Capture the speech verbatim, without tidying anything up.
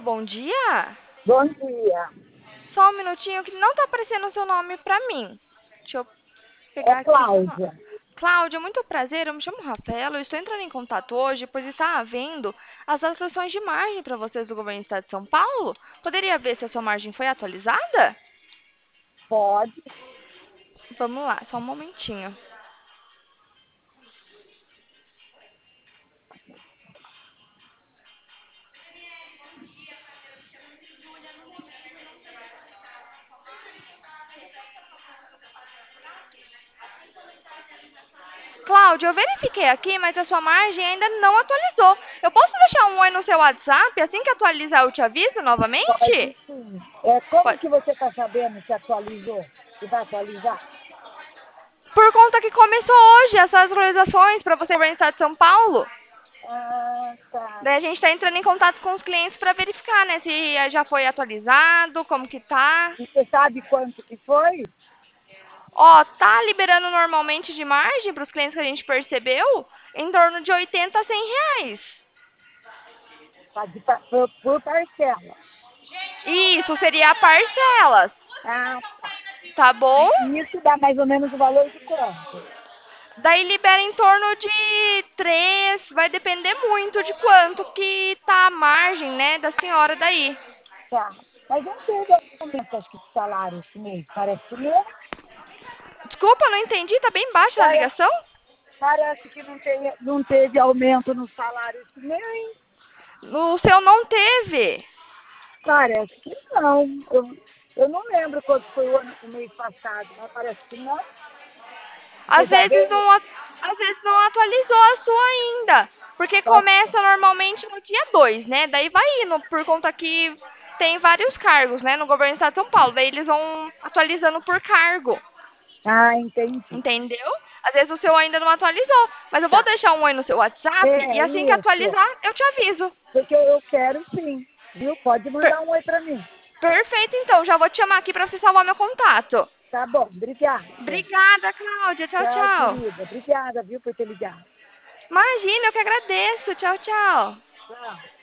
bom dia. Bom dia. Só um minutinho que não tá aparecendo o seu nome pra mim. Deixa eu É pegar aqui seu nome. Cláudia. Cláudia, muito prazer. Eu me chamo Rafaela. Eu estou entrando em contato hoje, pois está havendo as atualizações de margem para vocês do governo do estado de São Paulo. Poderia ver se a sua margem foi atualizada? Pode. Vamos lá, só um momentinho. Cláudia, eu verifiquei aqui, mas a sua margem ainda não atualizou. Eu posso deixar um oi no seu WhatsApp? Assim que atualizar, eu te aviso novamente? Pode sim. É, como Pode. que você está sabendo que atualizou? Que vai atualizar? Por conta que começou hoje essas atualizações para você ver no estado de São Paulo. Ah, tá. Daí a gente está entrando em contato com os clientes para verificar, né, se já foi atualizado, como que tá. E você sabe quanto que foi? Ó, tá liberando normalmente de margem para os clientes que a gente percebeu em torno de oitenta a cem reais. Tá de, pa- por, por parcela. Isso seria a parcelas, Ah, tá. tá bom? E isso dá mais ou menos o valor de quanto? Daí libera em torno de três, vai depender muito de quanto que tá a margem, né, da senhora daí. Tá. Mas não teve aumento, acho que, de salário esse mês. Parece que não. Desculpa, não entendi, tá bem baixa a Parece, ligação? parece que não, tem, não teve aumento no salário esse mês. O seu não teve. Parece que não. Eu, eu não lembro quanto foi o, ano, o mês passado, mas parece que não. Você Às já vezes veio? não, a- às vezes não atualizou a sua ainda. Porque Pode, começa normalmente no dia dois, né? Daí vai indo, por conta que tem vários cargos, né, no governo do estado de São Paulo. Daí eles vão atualizando por cargo, ah, entendi. entendeu? Às vezes o seu ainda não atualizou. Mas eu vou Tá. deixar um oi no seu WhatsApp e É assim que isso. atualizar, eu te aviso. Porque eu quero sim. Viu? Pode Per- mandar um oi pra mim. Perfeito, então. Já vou te chamar aqui para você salvar meu contato. Tá bom. Obrigada. Obrigada, Cláudia. Tchau, Tchau, tchau. querida. Obrigada, viu, por ter ligado. Imagina, eu que agradeço. Tchau, tchau. Tchau.